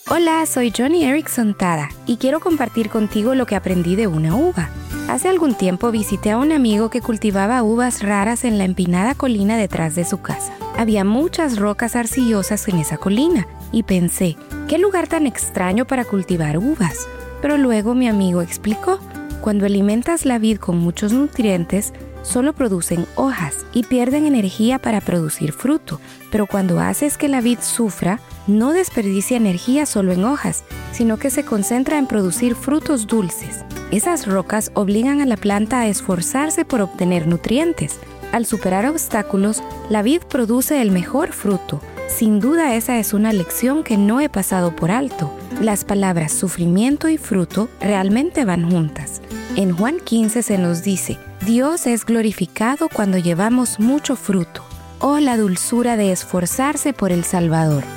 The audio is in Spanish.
Hola, soy Johnny Erickson Tada y quiero compartir contigo lo que aprendí de una uva. Hace algún tiempo visité a un amigo que cultivaba uvas raras en la empinada colina detrás de su casa. Había muchas rocas arcillosas en esa colina y pensé, ¿qué lugar tan extraño para cultivar uvas? Pero luego mi amigo explicó, cuando alimentas la vid con muchos nutrientes, solo producen hojas y pierden energía para producir fruto. Pero cuando haces que la vid sufra, no desperdicia energía solo en hojas, sino que se concentra en producir frutos dulces. Esas rocas obligan a la planta a esforzarse por obtener nutrientes. Al superar obstáculos, la vid produce el mejor fruto. Sin duda esa es una lección que no he pasado por alto. Las palabras sufrimiento y fruto realmente van juntas. En Juan 15 se nos dice, Dios es glorificado cuando llevamos mucho fruto. Oh, la dulzura de esforzarse por el Salvador.